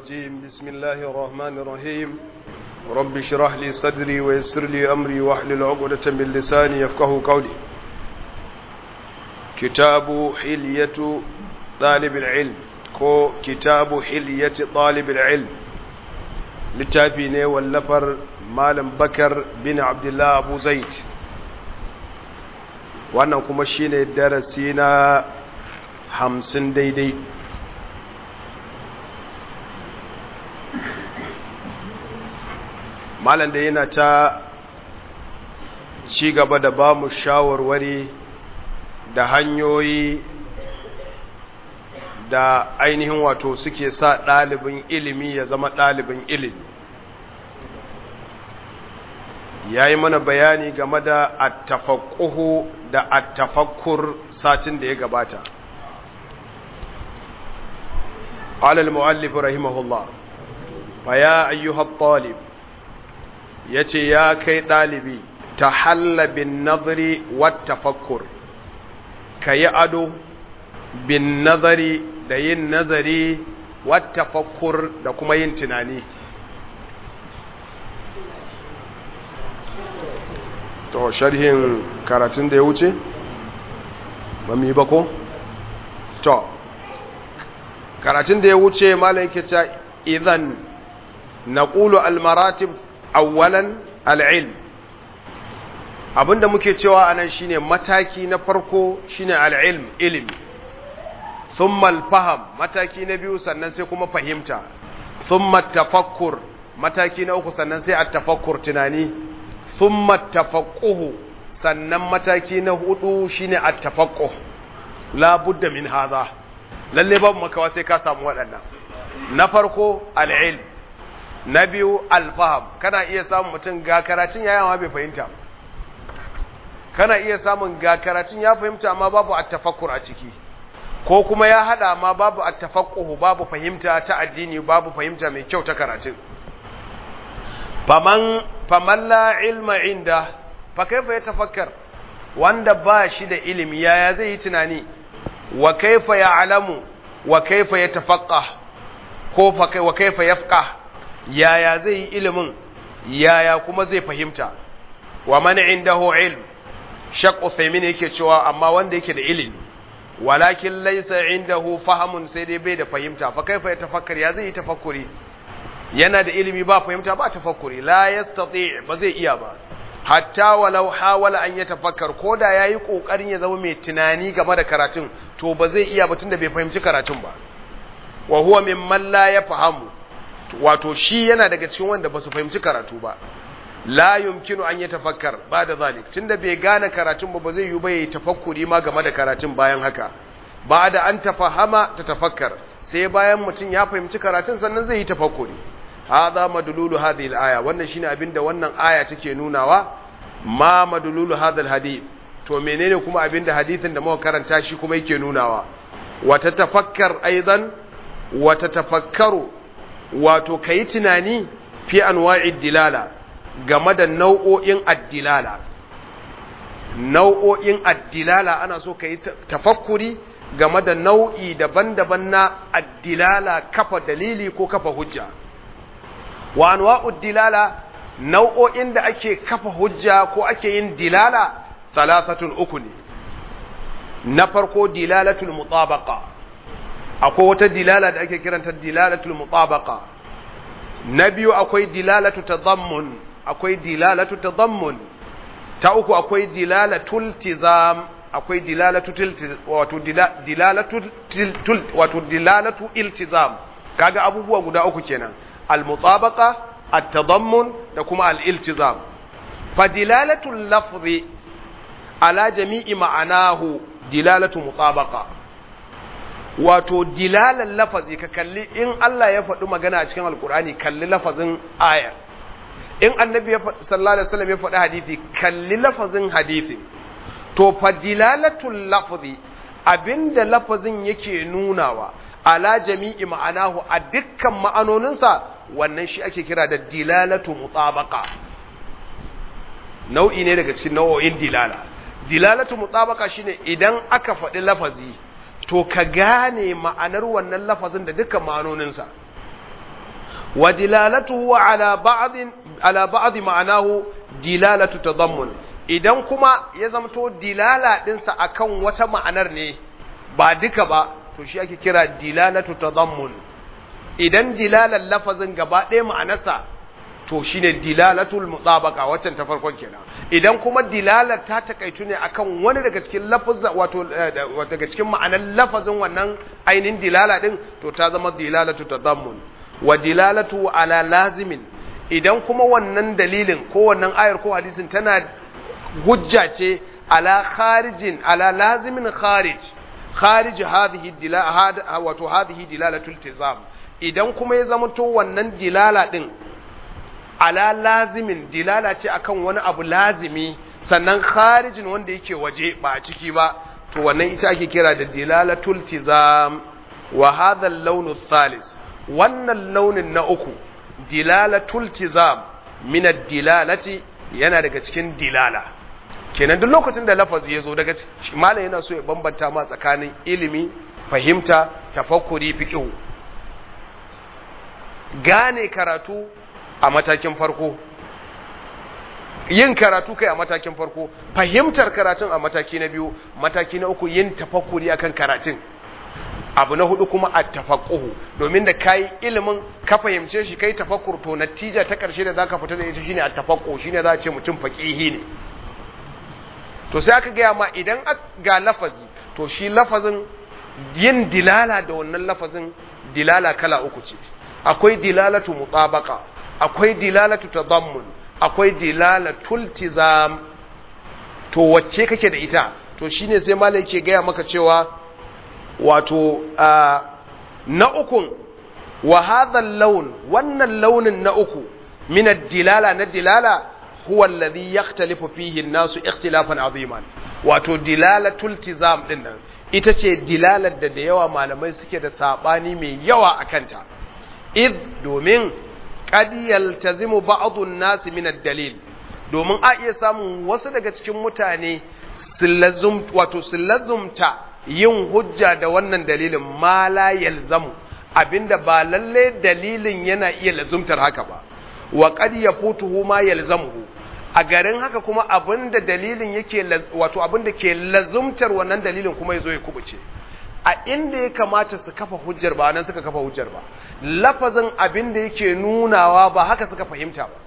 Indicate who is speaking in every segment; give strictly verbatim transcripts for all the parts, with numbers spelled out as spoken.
Speaker 1: الرجيم بسم الله الرحمن الرحيم رب اشرح لي صدري ويسر لي أمري واحلل عقدة من لساني يفقهوا قولي كتاب حلية طالب العلم كو كتاب حلية طالب العلم littafi ne wallafar malam bakar bin abdullah abu zaid wannan kuma shine darasi na hamsin daidai malam da yana ta ci gaba da ba mu shawarwari da hanyoyi da ainihin wato suke sa ɗalibin ilimi ya zama ɗalibin ilimi ya yi mana bayani game da attafaqquhu da attafakkur satin da ya gabata alal muallif rahimahullah fa ya ayyuha at-talib yace ya kai ɗalibi tahalla bin nadri wat tafakkur kayi ado bin nazari da yin nazari wata fakkur da kuma yin tunani to sharhin karatun da ya wuce ba mu yi ba ko to karatun da ya wuce malai yake ta idan naqulu al maratib awwalan al ilm abinda muke cewa anan shine mataki na farko shine al ilm ilimi thumma al-faham mataki na biyu sannan sai kuma fahimta thumma at-tafakkur mataki na uku sannan sai at-tafakkur tunani thumma at-tafaqquh sannan mataki na hudu shine at-tafaqquh la budda min hadha lalle babu makawa sai ka samu wadannan na farko al-ilm na biyu al-faham kana iya samun mutum ga karatun yayin ma bai fahimta kana iya samun ga karatun ya fahimta amma babu at-tafakkur a ciki ko kuma ya hada ma babu at-tafaqquh babu fahimta ta addini babu fahimta mai kyau ta karatu faman faman la ilma inda fa kaifa yatafakkar wanda ba shi da ilimi yaya zai yi tunani wa kaifa ya'lamu wa kaifa yatafaqqah ko fa kai wa kaifa yafqah yaya zai yi ilimin yaya kuma zai fahimta wa man indahu ilm shaq Uthaymin yake cewa amma wanda yake da ilimi walakin laysa indahu fahamun sai dai bai da fahimta fa kaifa yatafakkar ya zai tafakkuri yana da ilimi ba fahimta ba tafakkuri la yastati ba zai iya ba hatta walau hawala an yatafakkar koda yayi kokarin ya zama mai tunani game da karatun to ba zai iya ba tunda bai fahimci karatun ba wa huwa mimman la yafahamu wato shi yana daga cikin wanda ba su fahimci karatu ba la yumkinu an yatafakkar ba da zalik tunda bai gane karatun ba ba zai yi ba yayi tafakkuri ma game da karatun bayan haka ba da an tafahama ta tafakkar sai bayan mutum ya fahimci karatun sannan zai yi tafakkuri hadha madlulu hadhihi al-aya wannan shine abinda wannan aya take nunawa ma madlulu hadha al-hadith to menene kuma abinda hadithin da muka karanta shi kuma yake nunawa wa tatafakkar aidan wa tatafakkaru wato kai tunani fi anwa'id dilala game da nau'o'in addilala nau'o'in addilala ana so ka yi tafakkuri game da nau'i daban-daban na addilala kafa dalili ko kafa hujja wa anwa'ud dilala nau'o'in da ake kafa hujja ko ake yin dilala thalathatun uku ne na farko dilalatul mutabaqa akwai wata dilala da ake kiranta dilalatul mutabaqa na biyu akwai dilalatu tadammun akwai dilalatu tadammun ta uku akwai dilalatul tizam akwai dilalatu wato dilalatu wato dilalatu iltizam kaga abubuwa guda uku kenan almutabaqa at-tadammun da kuma al-iltizam fa dilalatul lafzi ala jami'i ma'anahu dilalatu mutabaqa wato dilalan lafazi ka kalli in Allah ya faɗi magana a cikin alkur'ani kalli lafazin aya in annabi sallallahu alaihi wasallam ya faɗi hadisi kalli lafazin hadisi to fa dilalatul lafzi abinda lafazin yake nunawa ala jami'i ma'anahu a dukkan ma'anoninsa wannan shi ake kira da dilalatu mutabaqa nau'i ne daga cikin nau'o'in dilala dilalatu mutabaqa shine idan aka faɗi lafazi to ka gane ma'anar wannan lafazin da dukkan ma'anoninsa wa dilalatuhu ala ba'd ala ba'd ma'anahu dilalatu tadammun idan kuma ya zamto dilala dinsa akan wata ma'anar ne ba duka ba to shi ake kira dilalatu tadammun idan dilalan lafazin gaba ɗaya ma'anarsa to shine dilalatul mutabaqa waccan ta farkon kenan idan kuma dilalar ta takaitu ne akan wani daga cikin lafazza wato daga cikin ma'anar lafazin wannan ainin dilala din to ta zama dilalatu tadammun wa dilalatu ala lazimin idan kuma wannan dalilin ko wannan ayar ko hadisin tana hujja ce ala kharijin ala lazimin kharij kharij hadhihi dilala wato hadhihi dilalatul iltizam idan kuma ya zama to wannan dilala din ala lazimin dilala ce akan wani abu lazimi sannan kharijin wanda yake waje ba a ciki ba to wannan ita ake kira da dilalatul iltizam wa hadha al-lawn ath-thalith wannan launin na uku dilalatul iltizam min ad-dilalati yana daga cikin dilala kenan duk lokacin da lafazi ya zo daga malam yana so ya bambanta ma tsakanin ilimi fahimta tafakkuri fiqh gane karatu a matakin farko yin karatu kai a matakin farko fahimtar karatun a mataki na biyu mataki na uku yin tafakkuri akan karatun abu na hudu kuma at-tafaqquhu domin da kai ilimin ka fahimce shi kai tafakkur to natija ta karshe da zaka fita da ita shine at-tafaqquh shine za a ce mutum faqihi ne to sai aka ga ma idan ga lafazi to shi lafazin yin dilala da wannan lafazin dilala kala uku ce akwai dilalatu mutabaqa akwai dilalatu tadammun akwai dilalatul iltizam to wacce kake da ita to shine sai malai yake ga maka cewa wato na ukun wa hadha al-lawn wannan launin na uku min ad-dilala na dilala huwa alladhi yakhtalifu fihi an-nasu ikhtilafan aziman wato dilalatul iltizam din nan ita ce dilalar da da yawa malamai suke da sabani mai yawa akanta id domin qad yaltazimu ba'dhu an-nas min ad-dalil domin a iya samun wasu daga cikin mutane sillazum wato sillazumta yin hujja da wannan dalilin ma la yalzamu abinda ba lalle dalilin yana iya lazumtar haka ba wa qad yafutuhu ma yalzamuhu a garin haka kuma abinda dalilin yake wato abinda ke lazumtar wannan dalilin kuma yazo ya kubuce a inda ya kamata su kafa hujjar ba nan suka kafa hujjar ba lafazin abinda yake nunawa ba haka suka fahimta ba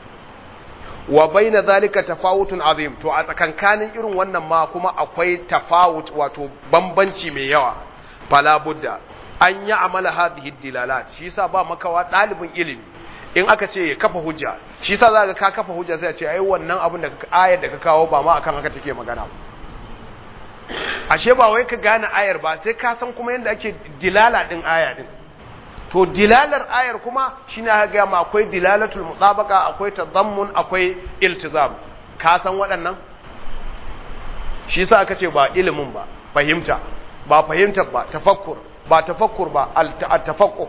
Speaker 1: wa baina zalika tafawutun azim to a tsakankanin irin wannan ma kuma akwai tafawut wato bambanci mai yawa fala budda an ya amala hadhihi dilalat shi yasa ba makawa dalibin ilimi in aka ce ya kafa hujja shi yasa zaka ka kafa hujja sai a ce ai wannan abin da ayar da ka kawo ba ma akan haka take magana ba ashe ba wai ka gane ayar ba sai ka san kuma yanda ake dilala din aya din to dilalar ayar kuma shine aka ga ma akwai dilalatul mutabaqa akwai tadammun akwai iltizam ka san waɗannan shi yasa aka ce ba ilimin ba fahimta ba fahimta ba tafakkur ba tafakkur ba al-tafaqquh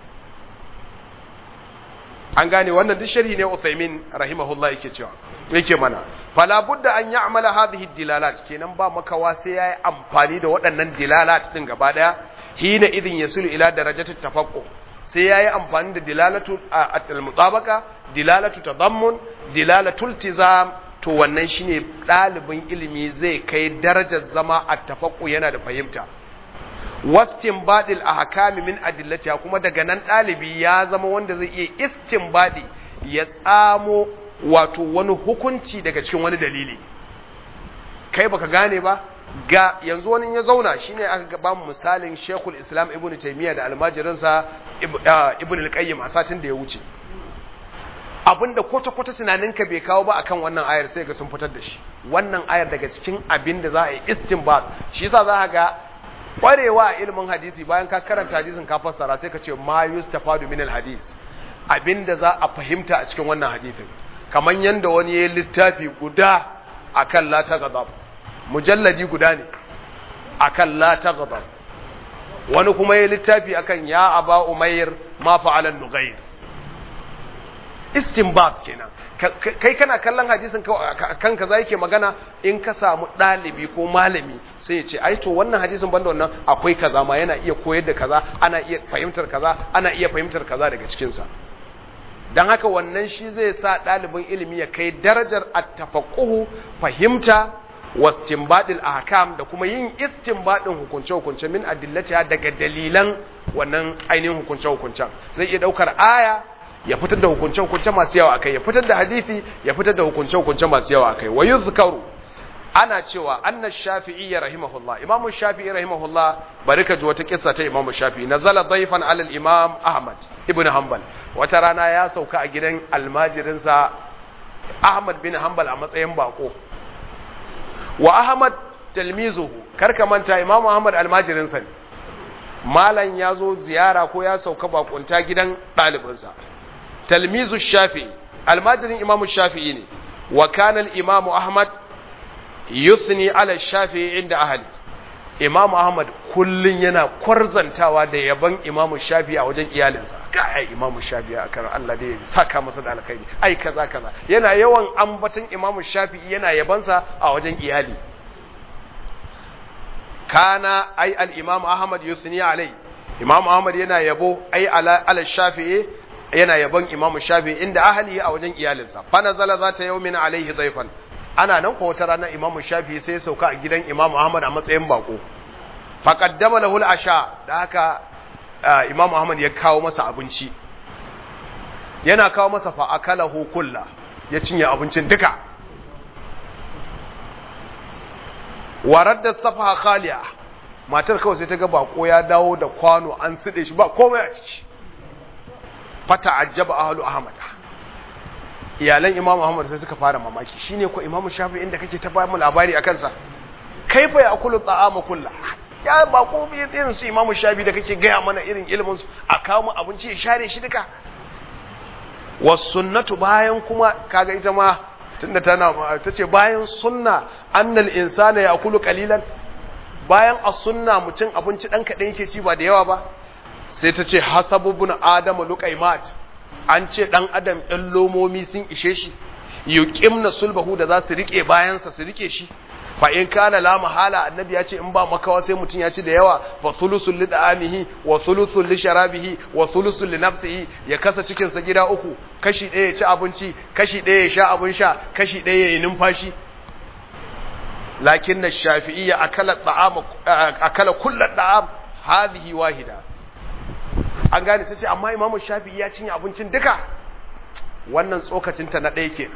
Speaker 1: an gane wannan duk sharhi ne Uthaymin rahimahullah yake cewa yake mana fala budda an ya'mala hadhihi dilalat kenan ba makawa sai yayi amfani da waɗannan dilalat din gaba daya hina idin yasulu ila darajati tafaqquh sai yayi amfani da dilalatu al-mutabaqa dilalatu tadammun dilalatu iltizam to wannan shine dalibin ilimi zai kai darajar zama at-tafaqquh yana da fahimta wastinbadil ahkami min adillatiha kuma daga nan dalibi ya zama wanda zai iya istinbadi ya tsamo wato wani hukunci daga cikin wani dalili kai baka gane ba ga yanzu wani ya zauna shine aka ba mu misalin Sheikhul Islam Ibn Taymiyyah da almajirinsa Ibn al-Qayyim a satin da ya wuce abinda kwata kwata tunaninka bai kawo ba akan wannan ayar sai ga sun fitar da shi wannan ayar daga cikin abinda za a yi istinbad shi yasa za ka ga kwarewa a ilimin hadisi bayan ka karanta hadisin ka fassara sai ka ce ma yustafadu min al-hadis abinda za a fahimta a cikin wannan hadisin kaman yanda wani yayin littafi guda akan la taghdab mujalladi guda ne akan la taghdab wani kuma yayin littafi akan ya aba umayr ma fa'ala an-nughayr istinbat kenan kai kana kallon hadisin kan kaza yake magana, in ka samu ɗalibi ko malami sai ya ce ai to wannan hadisin banda wannan akwai kaza ma, yana iya koyar da kaza, ana iya fahimtar kaza, ana iya fahimtar kaza daga cikin sa. dan haka wannan shi zai sa ɗalibin ilimi ya kai darajar at-tafaqquh, fahimta wa istinbadil ahkam, da kuma yin istinbadin hukunce hukunce min adillatiha daga dalilan wannan ainihin hukunce hukuncen. Zai iya daukar aya ya fitar da hukunce hukunce masu yawa akai, ya fitar da hadisi ya fitar da hukunce hukunce masu yawa akai. Wa yuzkaru, ana cewa anna shafi'i rahimahullah, imamu shafi'i rahimahullah, bari ka ji wata kissa ta imamu shafi'i. Nazala dayfan ala al-imam Ahmad ibn Hanbal, wata rana ya sauka a gidan almajirinsa Ahmad bin Hanbal a matsayin bako. Wa Ahmad talmizuhu, karka manta imamu Ahmad almajirinsa ne, malan ya zo ziyara ko ya sauka bakunta gidan ɗalibinsa. Talmizu shafi'i, almajirin imamu shafi'i ne. Wa kana al-imamu Ahmad yusni ala shafi'i inda ahli, imamu Ahmad kullun yana kwarzantawa da yaban imamu shafi'i a wajen iyalinsa. Kai imamu shafi'i akan Allah da ya saka masa da alkhairi, ai kaza kaza, yana yawan ambaton imamu shafi'i, yana yabansa a wajen iyali. Kana ai al-imamu Ahmad yusni alai, imamu Ahmad yana yabo ai ala, ala shafi'i, yana yabon imamu shafi'i inda ahli a wajen iyalinsa. Fa nazala zata yawmin alaihi dhayfan, ana nan ko wata rana imamu shafi'i sai ya sauka a gidan imamu Ahmad a matsayin bako. Fa qaddama lahu al-asha, da haka imamu Ahmad ya kawo masa abinci, yana kawo masa fa akalahu kullu, ya cinye abincin duka. Wa radda safaha khaliya, matar kawai sai ta ga bako ya dawo da kwano an side shi ba komai a ciki. Fata ajaba ahlu Ahmad, iyalan Imam Ahmad sai suka fara mamaki, shine ko Imam Shafi'i inda kake ta ba mu labari akan sa, kaifa ya akulu ta'ama kullu, ya ba ko irin su Imam Shafi'i da kake gaya mana irin ilimin su, a kawo mu abinci ya share shi duka. Was sunnatu, bayan kuma kaga ita ma tunda tana tace bayan sunna annal insana ya akulu qalilan, bayan as-sunna mutun abinci dan kadan yake ci ba da yawa ba. Sai ta ce hasabu bin adamu luqaimat, an ce dan adam ɗan lomomi sun ishe shi, yuqimna sulbahu, da za su rike bayansa su rike shi. Fa in kana la mahala, annabi ya ce in ba makawa sai mutun ya ci da yawa, fa thulusul li da'amihi wa thulusul li sharabihi wa thulusul li nafsihi, ya kasa cikin sa gida uku, kashi ɗaya ya ci abinci, kashi ɗaya ya sha abin sha, kashi ɗaya ya yi numfashi. Lakinna shafi'iyya akala ta'am akala kullu ta'am hadhihi wahida, an gane ta ce amma imamu shafi'i ya cinye abincin duka. Wannan tsokacinta na ɗaya ke.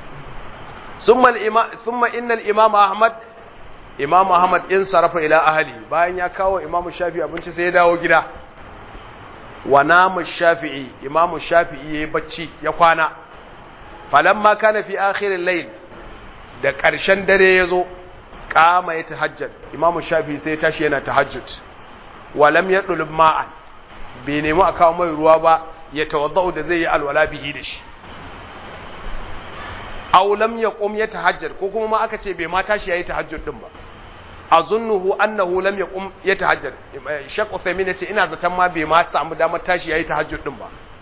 Speaker 1: Summa innal imam Ahmad, imam Ahmad in sarafa ila ahli, bayan ya kawo imamu shafi'i abinci sai ya dawo gida. Wa namu shafi'i, imamu shafi'i yayi bacci ya kwana. Falamma kana fi akhiril layl, da ƙarshen dare yazo, qama ya tahajjud, imamu shafi'i sai ya tashi yana tahajjud. Wa lam yadlub ma'an, bai nemi a kawo mai ruwa ba ya tawaddau da zai yi alwala bihi da shi. Aw lam yaqum yatahajjar, ko kuma ma aka ce bai ma tashi yayi tahajjud din ba. Azunnuhu annahu lam yaqum yatahajjar, Sheikh Uthaymeen yace ina zaton ma bai ma samu damar tashi yayi tahajjud din ba.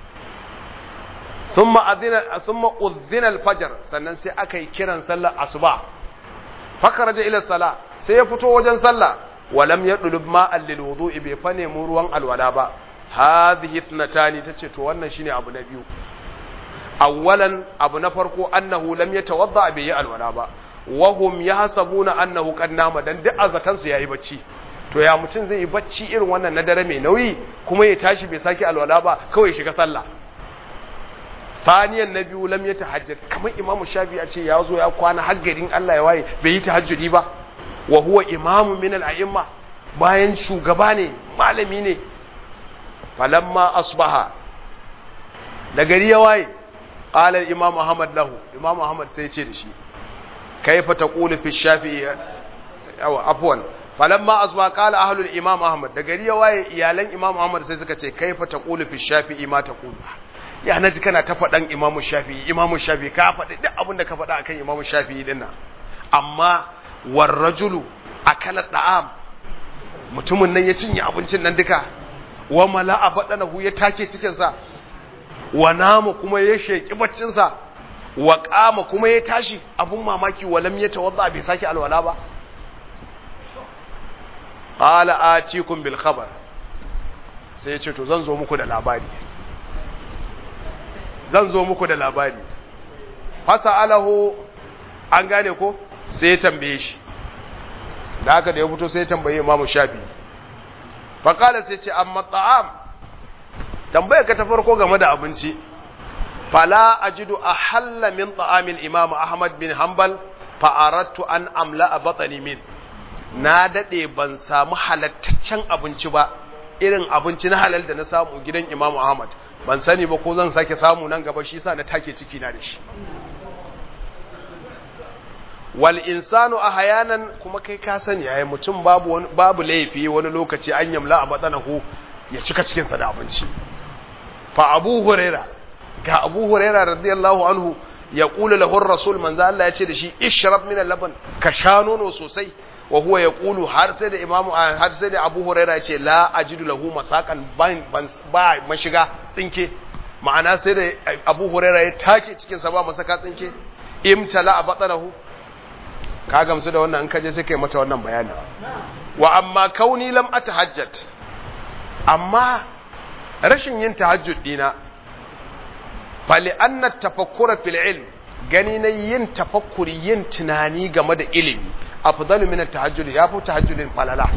Speaker 1: Thumma adhina thumma udhina al-fajr, sannan sai aka yi kiran sallar asuba. Fakaraja ila sala, sai ya fito wajen sallah. Wa lam yadlub ma'an lil wudu'i, bai fa nemi ruwan alwala ba. Hadhihi ithnatani, tace to wannan shine abu na biyu. Awwalan, abu na farko, annahu lam yatawadda, bai yi alwala ba. Wa hum yahsabuna annahu qad nama, dan duk azatan su yayi bacci. To ya mutun zai yi bacci irin wannan na dare mai nauyi kuma ya tashi bai saki alwala ba, kawai shiga sallah. Thaniyan, na biyu, lam yatahajjad, kamar Imam Shafi'i a ce ya zo ya kwana har garin Allah ya waye bai yi tahajjudi ba. Wa huwa imamu min al-a'imma, bayan shugaba ne, malami ne. Falamma asbaha, da gari ya waye, qala al-imam Ahmad lahu, imam Ahmad sai ya ce da shi, kaifa taqulu fi shafi'i, aw afwan, falamma asbaha qala ahlu al-imam Ahmad, da gari ya waye iyalan imam Ahmad sai suka ce kaifa taqulu fi shafi'i ma taqulu, ya naji kana ta fadan imam Shafi'i, imam Shafi'i ka faɗi duk abin da ka faɗa akan imam Shafi'i dinnan, amma war rajulu akala da'am, mutumin nan ya cinye abincin nan duka. Wa mala'a badanahu, ya take cikin sa. wa nama kuma ya sheki baccin sa wa qama kuma ya tashi abun mamaki walam ya tawadda bai saki alwala ba qala atikum bil khabar sai ya ce to zan zo muku da labari zan zo muku da labari fasa alahu an gane ko sai ya tambaye shi da haka da ya fito sai ya tambaye imamu shafi faƙala sai ce amma ta'am tambaya ka ta farko game da abinci fala ajidu ahalla min ta'amin imam ahmad bin hanbal fa aradtu an amla a batani min na dade ban samu halattaccen abinci ba irin abinci na halal da na samu gidan imam ahmad ban sani ba ko zan sake samu nan gaba shi sa na take ciki na da shi wal insanu ahyanan kuma kai ka sani yayin mutum babu wani babu laifi wani lokaci an yamla a batsanahu ya cika cikin sa da abinci fa abu huraira ga abu huraira radiyallahu anhu ya kula lahu rasul manzo Allah ya ce da shi ishrab min al-laban ka sha nono sosai wa huwa yaqulu har sai da imamu har sai da abu huraira ya ce la ajidu lahu masakan ban ba mashiga tsinke ma'ana sai da abu huraira ya take cikin sa ba masaka tsinke imtala a batsanahu ka gamsu da wannan in kaje sai kai mata wannan bayani wa amma kauni lam atahajjat amma rashin yin tahajjud dina fali anna tafakkura fil ilm gani na yin tafakkuri yin tunani game da ilimi afdalu min at-tahajjud yafi tahajjudin falala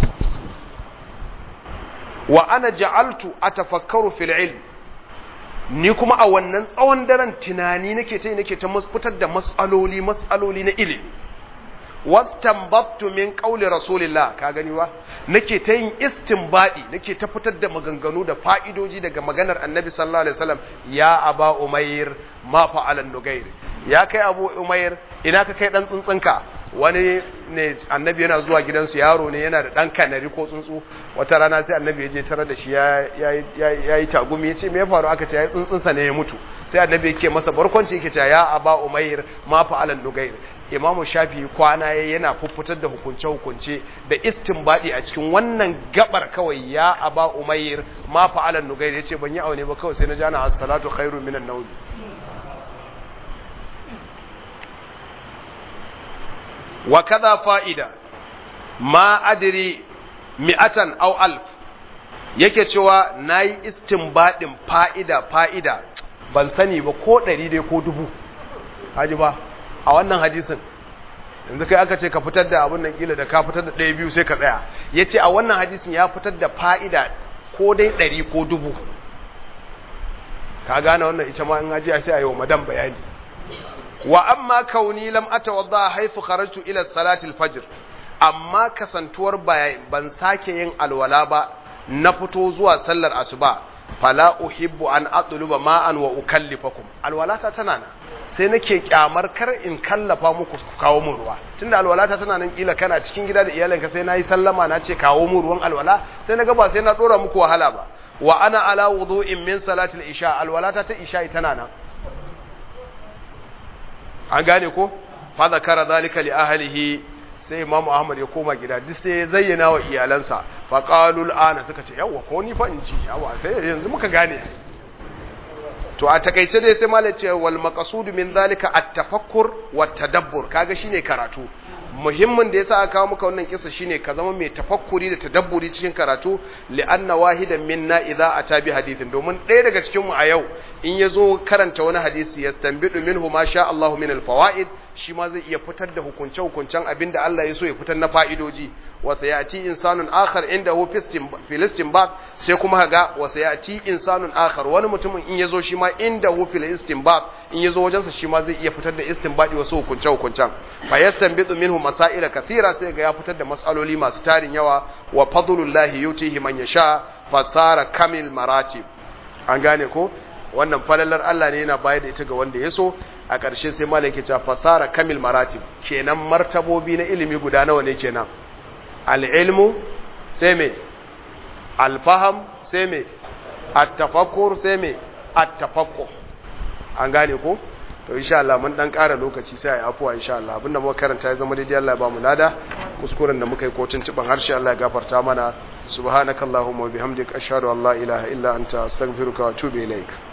Speaker 1: wa ana ja'altu atafakkaru fil ilm ni kuma a wannan tsawon daren tunani nake ta nake ta fitar da mas'aloli mas'aloli na ilimi wastanbattu min qawli rasulillah ka gani wa nake ta yin istinbadi nake ta fitar da maganganu da fa'idoji daga maganar annabi sallallahu alaihi wasallam ya aba umayr ma fa'ala nugair ya kai abu umayr ina ka kai dan tsuntsunka wani ne annabi yana zuwa gidansu yaro ne yana da dan kanari ko tsuntsu wata rana sai annabi ya je tare da shi ya yayi tagumi yace me ya faru aka ce yayi tsuntsunsa ne ya mutu sai annabi yake masa barkwanci yake cewa ya aba umayr ma fa'ala nugair imamu shafi kwana yana fuffutar da hukunce-hukunce da istinbadi a cikin wannan gabar kawai ya aba umayr ma fa'alan nugair yace ban yi aune ba kawai sai na jana as-salatu khairu minan nawm wa kaza fa'ida ma adri mi'atan aw alf yake cewa nayi istinbadin fa'ida fa'ida ban sani ba ko ɗari dai ko dubu haji ba a wannan hadisin yanzu kai aka ce ka fitar da abin nan kila da ka fitar da ɗaya biyu sai ka tsaya ya ce a wannan hadisin ya fitar da fa'ida ko dai ɗari ko dubu ka gane wannan ita ma in haji sai a yi wa madan bayani wa amma kauni lam atawadda haythu kharajtu ila salati al-fajr amma kasantuwar ban sake yin alwala ba na fito zuwa sallar asuba fala uhibbu an atluba ma'an wa ukallifakum alwalata tana nan sai nake kyamar kar in kallafa muku kawo mun ruwa tunda alwalata tana nan kila kana cikin gida da iyalanka sai nayi sallama na ce kawo mun ruwan alwala sai naga ba sai na dora muku wahala ba wa ana ala wudu'in min salati al-isha alwalata ta isha tana nan an gane ko fa zakara zalika li ahlihi sai Imam Ahmad ya koma gida duk sai ya zayyana wa iyalansa fa qalu ana suka ce yawa ko ni fa in ci yawa sai yanzu muka gane to a takeice dai sai malai ce wal maqsud min zalika at-tafakkur wat tadabbur kaga shine karatu muhimmin da yasa aka kawo muka wannan kissa shine ka zama mai tafakkuri da tadabburi cikin karatu li anna wahidan minna idza ata bi hadithin domin ɗaya daga cikin mu a yau in yazo karanta wani hadisi yastanbidu minhu ma sha Allahu min al-fawaid shi ma zai iya fitar da hukunce hukuncen abinda Allah ya so ya fitar na fa'idoji wa sayati insanun akhar indahu filistin bak sai kuma ga wa sayati insanun akhar wani mutumin in yazo shi ma indahu filistin bak in yazo wajensa shi ma zai iya fitar da istinbadi wasu hukunce hukuncen fa yastanbidu minhu masaila kathira sai ga ya fitar da masaloli masu tarin yawa wa fadlullahi yutihi man yasha fasara kamil maratib an gane ko wannan falalar Allah ne yana bayar da ita ga wanda ya so a ƙarshe sai malam ke cewa fasara kamil maratib kenan martabobi na ilimi guda nawa ne kenan al-ilmu sai me al-faham sai me at-tafakkur sai me at-tafaqquh an gane ko to insha Allah mun dan ƙara lokaci sai ai afuwa insha Allah abinda muka karanta ya zama daidai Allah ya ba mu lada kuskuren da muka yi ko tuntuban harshe Allah ya gafarta mana subhanakallahumma wa bihamdika ashhadu an la ilaha illa anta astaghfiruka wa atubu ilaik